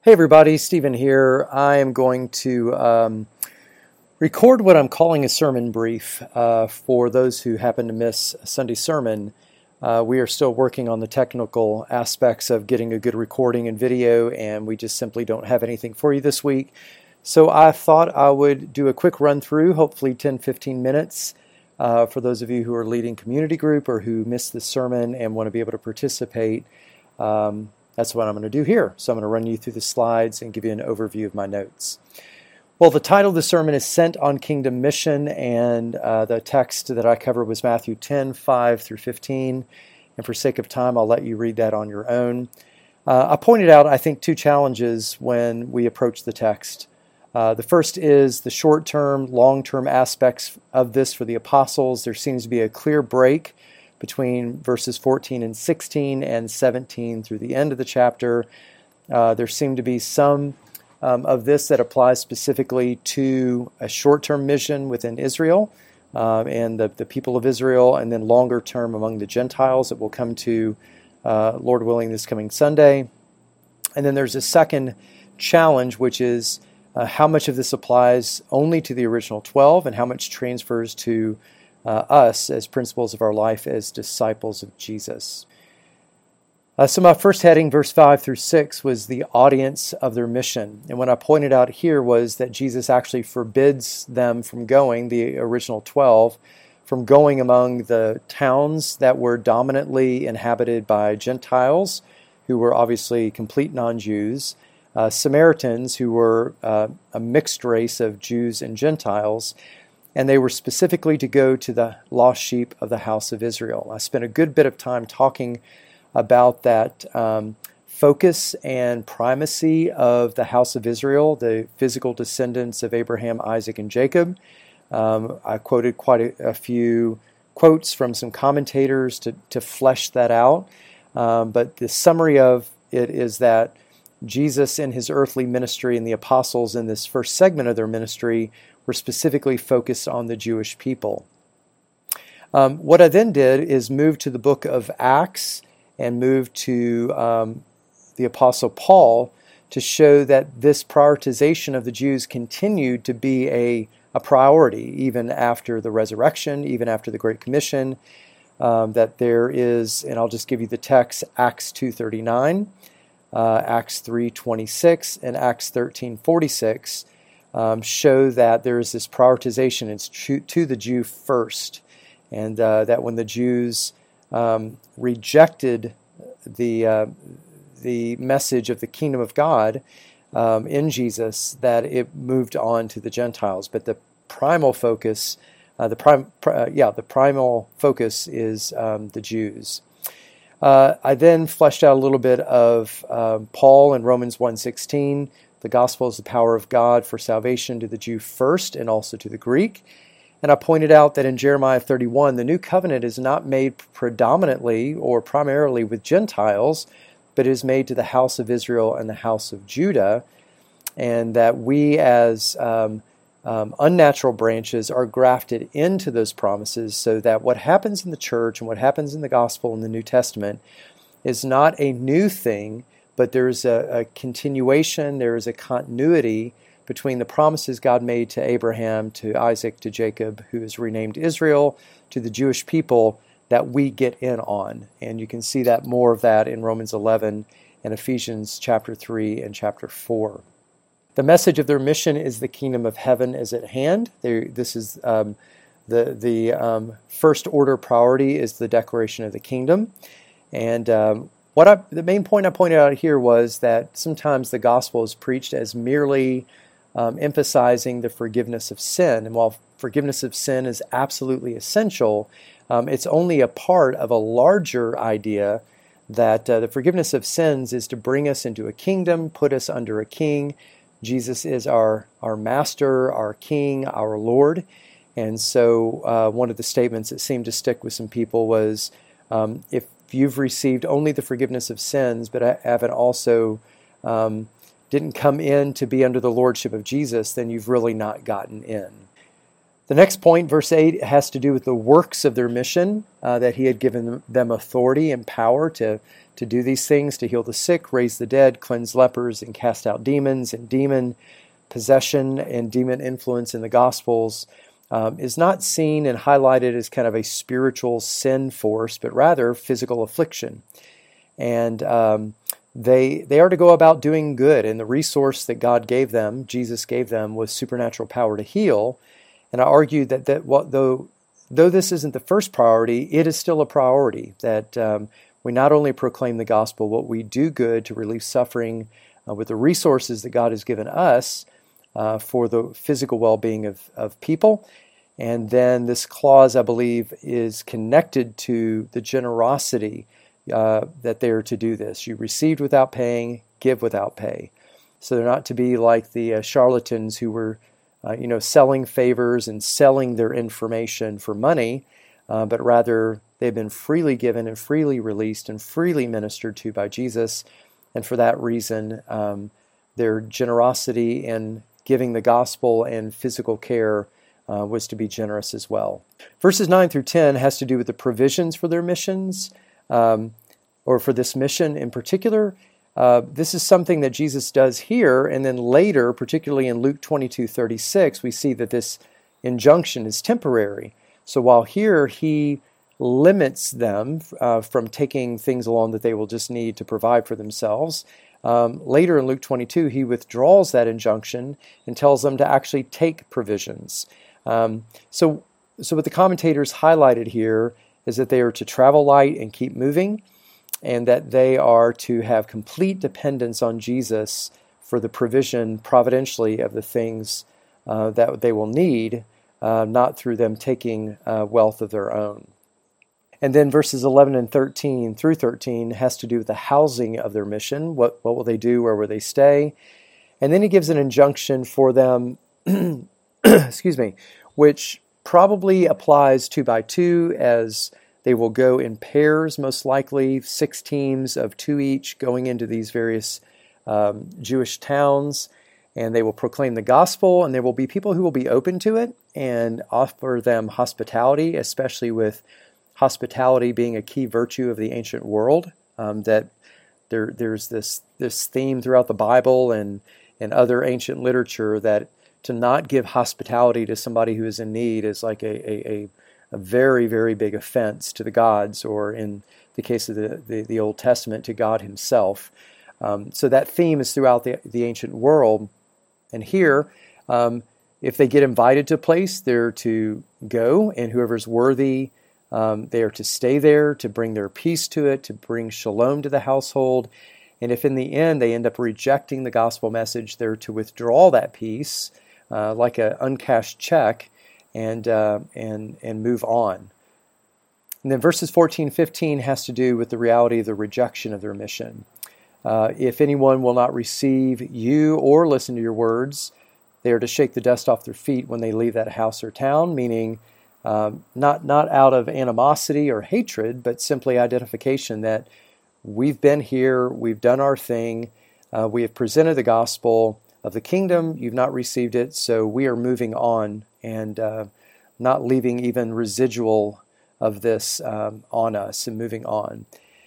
Hey everybody, Stephen here. I am going to record what I'm calling a sermon brief for those who happen to miss a Sunday sermon. We are still working on the technical aspects of getting a good recording and video, and we just simply don't have anything for you this week. So I thought I would do a quick run through, hopefully 10-15 minutes, for those of you who are leading community group or who missed the sermon and want to be able to participate. That's what I'm going to do here. So I'm going to run you through the slides and give you an overview of my notes. Well, the title of the sermon is Sent on Kingdom Mission, and the text that I covered was Matthew 10:5-15. And for sake of time, I'll let you read that on your own. I pointed out, I think, two challenges when we approach the text. The first is the short-term, long-term aspects of this for the apostles. There seems to be a clear break between verses 14 and 16 and 17 through the end of the chapter. There seem to be some of this that applies specifically to a short-term mission within Israel and the people of Israel, and then longer term among the Gentiles that will come to, Lord willing, this coming Sunday. And then there's a second challenge, which is how much of this applies only to the original 12 and how much transfers to us as principles of our life as disciples of Jesus. So my first heading, verse 5-6, was the audience of their mission. And what I pointed out here was that Jesus actually forbids them from going, the original 12, from going among the towns that were dominantly inhabited by Gentiles, who were obviously complete non-Jews, Samaritans, who were a mixed race of Jews and Gentiles, and they were specifically to go to the lost sheep of the house of Israel. I spent a good bit of time talking about that focus and primacy of the house of Israel, the physical descendants of Abraham, Isaac, and Jacob. I quoted quite a few quotes from some commentators to flesh that out. But the summary of it is that Jesus in his earthly ministry and the apostles in this first segment of their ministry were specifically focused on the Jewish people. What I then did is move to the book of Acts and move to the Apostle Paul to show that this prioritization of the Jews continued to be a priority even after the resurrection, even after the Great Commission, that there is, and I'll just give you the text, Acts 2:39, Acts 3:26, and Acts 13:46, show that there is this prioritization. It's to the Jew first, and that when the Jews rejected the message of the kingdom of God in Jesus, that it moved on to the Gentiles. But the primal focus, the primal focus is the Jews. I then fleshed out a little bit of Paul in Romans 1:16. The gospel is the power of God for salvation to the Jew first and also to the Greek. And I pointed out that in Jeremiah 31, the new covenant is not made predominantly or primarily with Gentiles, but is made to the house of Israel and the house of Judah, and that we as unnatural branches are grafted into those promises, so that what happens in the church and what happens in the gospel in the New Testament is not a new thing, but there is a continuation, there is a continuity between the promises God made to Abraham, to Isaac, to Jacob, who is renamed Israel, to the Jewish people that we get in on. And you can see that more of that in Romans 11 and Ephesians chapter 3 and chapter 4. The message of their mission is the kingdom of heaven is at hand. This is the first order priority is the declaration of the kingdom. And the main point I pointed out here was that sometimes the gospel is preached as merely emphasizing the forgiveness of sin. And while forgiveness of sin is absolutely essential, it's only a part of a larger idea that the forgiveness of sins is to bring us into a kingdom, put us under a king. Jesus is our master, our king, our Lord. And so one of the statements that seemed to stick with some people was, if you've received only the forgiveness of sins, but haven't also didn't come in to be under the lordship of Jesus, then you've really not gotten in. The next point, verse 8, has to do with the works of their mission, that he had given them authority and power to do these things, to heal the sick, raise the dead, cleanse lepers, and cast out demons. And demon possession and demon influence in the Gospels is not seen and highlighted as kind of a spiritual sin force, but rather physical affliction. And they are to go about doing good, and the resource that God gave them, Jesus gave them, was supernatural power to heal. And I argue that though this isn't the first priority, it is still a priority, that we not only proclaim the gospel, but we do good to relieve suffering with the resources that God has given us for the physical well-being of people. And then this clause, I believe, is connected to the generosity that they are to do this. You received without paying, give without pay. So they're not to be like the charlatans who were selling favors and selling their information for money, but rather they've been freely given and freely released and freely ministered to by Jesus. And for that reason, their generosity in giving the gospel and physical care was to be generous as well. Verses 9 through 10 has to do with the provisions for their missions, or for this mission in particular. This is something that Jesus does here, and then later, particularly in Luke 22:36, we see that this injunction is temporary. So while here he limits them from taking things along that they will just need to provide for themselves, later in Luke 22, he withdraws that injunction and tells them to actually take provisions. So what the commentators highlighted here is that they are to travel light and keep moving, and that they are to have complete dependence on Jesus for the provision providentially of the things that they will need, not through them taking wealth of their own. And then verses 11 and 13 through 13 has to do with the housing of their mission. What will they do? Where will they stay? And then he gives an injunction for them, which probably applies 2 by 2, as they will go in pairs, most likely, 6 teams of 2 each, going into these various Jewish towns, and they will proclaim the gospel, and there will be people who will be open to it and offer them hospitality, especially with hospitality being a key virtue of the ancient world, that there's this theme throughout the Bible and other ancient literature that to not give hospitality to somebody who is in need is like a very, very big offense to the gods, or in the case of the Old Testament, to God himself. So that theme is throughout the ancient world. And here, if they get invited to a place, they're to go, and whoever's worthy, they are to stay there, to bring their peace to it, to bring shalom to the household. And if in the end they end up rejecting the gospel message, they're to withdraw that peace like an uncashed check, and move on. And then verses 14 and 15 has to do with the reality of the rejection of their mission. If anyone will not receive you or listen to your words, they are to shake the dust off their feet when they leave that house or town, meaning not out of animosity or hatred, but simply identification that we've been here, we've done our thing, we have presented the gospel of the kingdom, you've not received it, so we are moving on and not leaving even residual of this on us and moving on.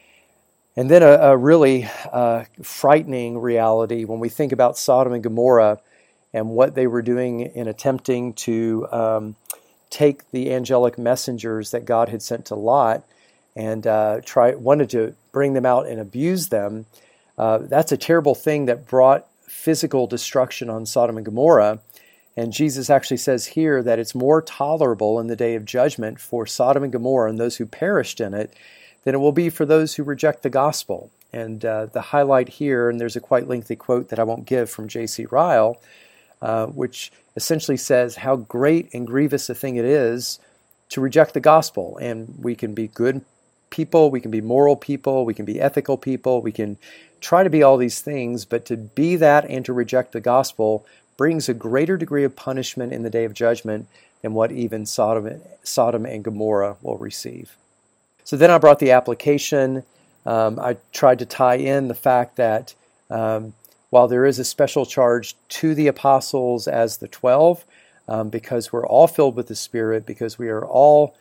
And then a really frightening reality when we think about Sodom and Gomorrah and what they were doing in attempting to take the angelic messengers that God had sent to Lot and wanted to bring them out and abuse them. That's a terrible thing that brought physical destruction on Sodom and Gomorrah. And Jesus actually says here that it's more tolerable in the day of judgment for Sodom and Gomorrah and those who perished in it than it will be for those who reject the gospel. And the highlight here, and there's a quite lengthy quote that I won't give from J.C. Ryle, which essentially says how great and grievous a thing it is to reject the gospel. And we can be good people, we can be moral people, we can be ethical people, we can try to be all these things, but to be that and to reject the gospel brings a greater degree of punishment in the day of judgment than what even Sodom and Gomorrah will receive. So then I brought the application. I tried to tie in the fact that while there is a special charge to the apostles as the 12, because we're all filled with the Spirit, because we are all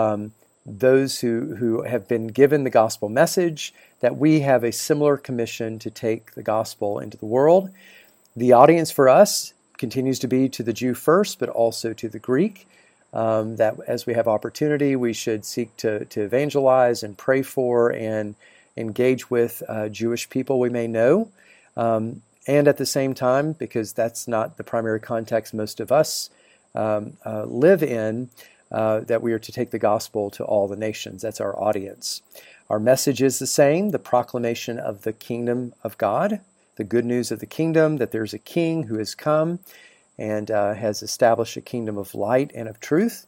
those who have been given the gospel message, that we have a similar commission to take the gospel into the world. The audience for us continues to be to the Jew first, but also to the Greek. That as we have opportunity, we should seek to evangelize and pray for and engage with Jewish people we may know. And at the same time, because that's not the primary context most of us live in, that we are to take the gospel to all the nations. That's our audience. Our message is the same, the proclamation of the kingdom of God, the good news of the kingdom, that there's a king who has come and has established a kingdom of light and of truth.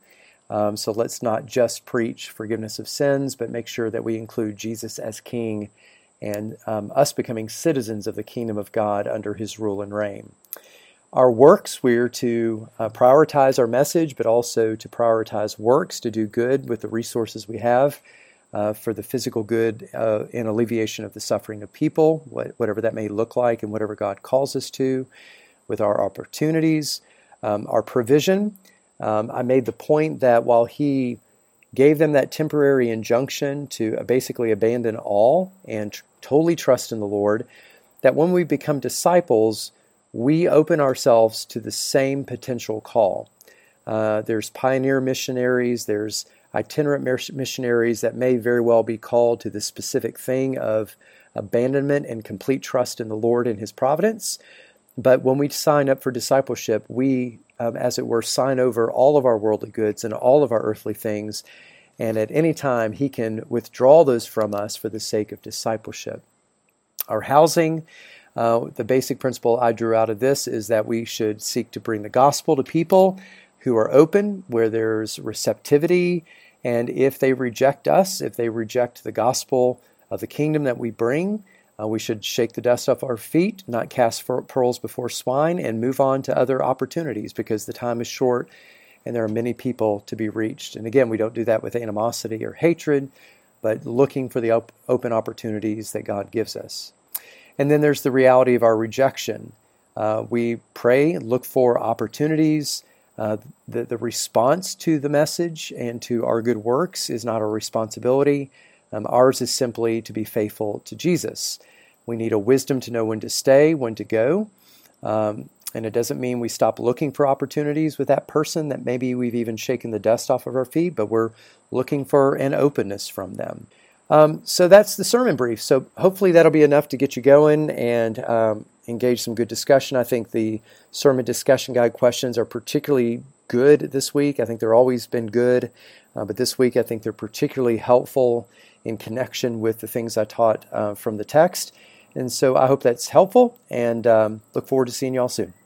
So let's not just preach forgiveness of sins, but make sure that we include Jesus as king and us becoming citizens of the kingdom of God under his rule and reign. Our works, we're to prioritize our message, but also to prioritize works to do good with the resources we have for the physical good and alleviation of the suffering of people, whatever that may look like and whatever God calls us to, with our opportunities, our provision. I made the point that while he gave them that temporary injunction to basically abandon all and totally trust in the Lord, that when we become disciples, we open ourselves to the same potential call. There's pioneer missionaries, there's itinerant missionaries that may very well be called to the specific thing of abandonment and complete trust in the Lord and his providence. But when we sign up for discipleship, we, as it were, sign over all of our worldly goods and all of our earthly things, and at any time he can withdraw those from us for the sake of discipleship. Our housing, the basic principle I drew out of this is that we should seek to bring the gospel to people who are open, where there's receptivity, and if they reject us, if they reject the gospel of the kingdom that we bring, we should shake the dust off our feet, not cast pearls before swine, and move on to other opportunities because the time is short and there are many people to be reached. And again, we don't do that with animosity or hatred, but looking for the open opportunities that God gives us. And then there's the reality of our rejection. We pray, look for opportunities. The response to the message and to our good works is not our responsibility. Ours is simply to be faithful to Jesus. We need a wisdom to know when to stay, when to go. And it doesn't mean we stop looking for opportunities with that person that maybe we've even shaken the dust off of our feet, but we're looking for an openness from them. So that's the sermon brief. So hopefully that'll be enough to get you going and engage some good discussion. I think the sermon discussion guide questions are particularly good this week. I think they've always been good, but this week I think they're particularly helpful in connection with the things I taught from the text. And so I hope that's helpful and look forward to seeing you all soon.